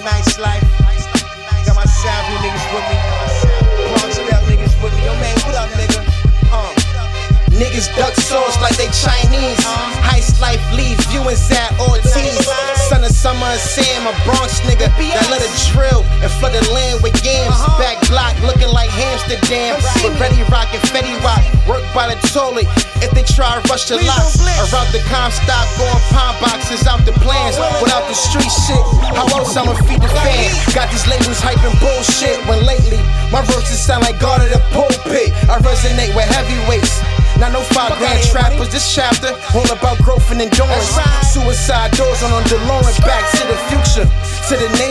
nice life. Got my Savvy niggas with me. Bronx Step niggas with me. Yo, man, what up, nigga? Niggas duck sauce like they Chinese. Heist life leads, you and Zach Ortiz. Son of Summer and Sam, a Bronx nigga that let it drill and flood the land with yams. Back block looking like Amsterdam, with Ready Rock and Fetty Wap. Work by the toilet if they try to rush the locks. Around the Comstock, going pine boxes out the plans. Without the street shit, how else I'ma feed the fam? Got these labels hyping bullshit when lately my verses sound like God of the pulpit. I resonate with heavyweights. Not no 5 grand trappers, this chapter all about growth and endurance. Suicide doors on DeLorean, back to the future, to the name.